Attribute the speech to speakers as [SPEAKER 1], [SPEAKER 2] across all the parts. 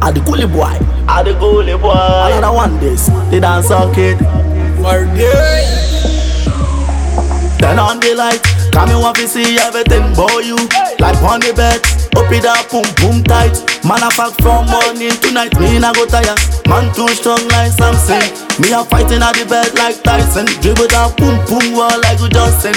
[SPEAKER 1] I the coolie boy.
[SPEAKER 2] I the goalie boy.
[SPEAKER 1] Another one this, the dancehall kid.
[SPEAKER 3] For day.
[SPEAKER 1] Turn on the light, come me want to see everything boy you. Like on the bed, up it up, boom boom tight. Man a fuck from morning to night, me nah go tire. Man too strong like Samson. Me a fighting at the bed like Tyson. Dribble down, boom boom wall like a Johnson.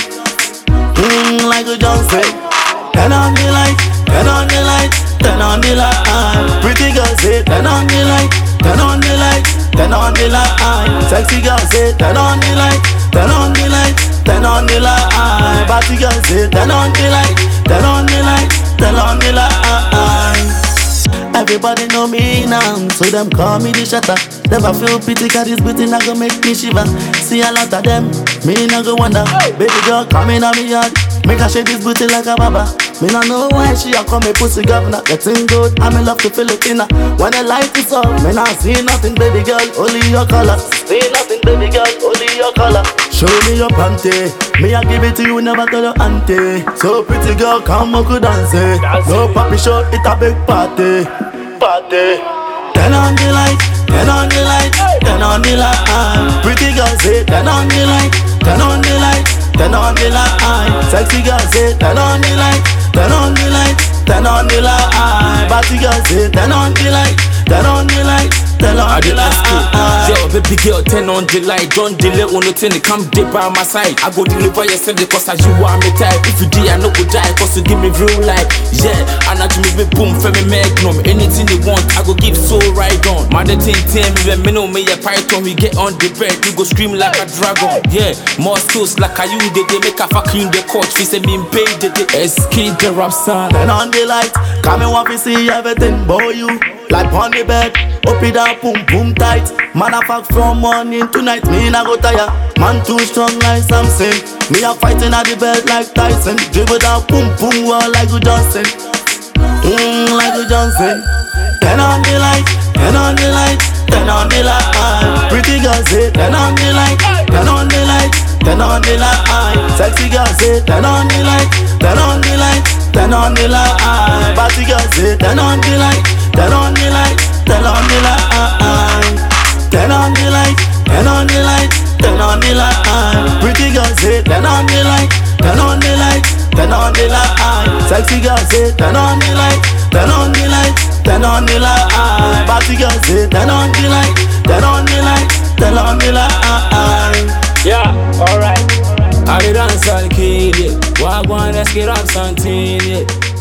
[SPEAKER 1] Like a Johnson. Turn on the light, turn on the light, turn on the light. Pretty girl say, turn on the light, turn on the light, turn on the light. Sexy girl say, turn on the light, turn on the light, turn on the light. Batty girl say, turn on the light, turn on the light, turn on the light. Everybody know me now, so them call me the shutter. Never feel pity, cause this beauty not gonna make me shiver. See a lot of them, me not go wonder. Baby girl coming on me yard, make her shake this booty like a baba. Me not know why she a call me pussy governor. Getting good, I'm in love to Filipina. When the light is off, me not see nothing, baby girl, only your color. See nothing, baby girl, only your color. Show me your panty, me I give it to you, never tell your auntie. So pretty girl, come on, go dance. No papi show, it a big party. Party. Turn on the light, turn on the light, turn on the light. Pretty girl say, turn on the light, turn on the light, turn on the light. Sexy girl say, turn on the light, turn on the light, turn on the light. Batty girl say, turn on the light, turn on the light, turn on the light.
[SPEAKER 3] Yo, baby girl, turn on the light. Don't delay on the thing, come deep by my side. I go deliver yourself because as you want me type. If you do, I no go die, cause you give me real life. Yeah, and I me be boom, for me magnum. Anything you want, I go give so right on. Mother thing, me know me a python. We get on the bed, we go scream like a dragon. Yeah, more skills like I you did, they make a fucking the coach. We say me paid the escape the rap song.
[SPEAKER 1] Turn on the light, come and want to see everything boy you. Like on the bed, up it up, boom boom tight. Man a fuck from morning to night, me nah go tire. Man too strong like Samson. Me a fighting at the bed like Tyson. Dribble down, boom boom wall like a Johnson. Like a Johnson. Turn on the light, turn on the light, turn on the light. Pretty girl say, turn on the light, turn on the light, turn on the light. Sexy girl say, turn on the light, turn on the light, turn on the light. Batty girl say, turn on the light, turn on the light, turn on the light. Turn on the light, turn on the light, turn on the light. Pretty girl say, turn on the light, turn on the light, turn on the light. Sexy girl say, turn on the light, turn on the light, turn on the light. Batty girl say, turn on the light, turn on the light, turn on the light.
[SPEAKER 3] Yeah, alright. I did dance all kid, yeah. Walk one, let's get up something, yeah.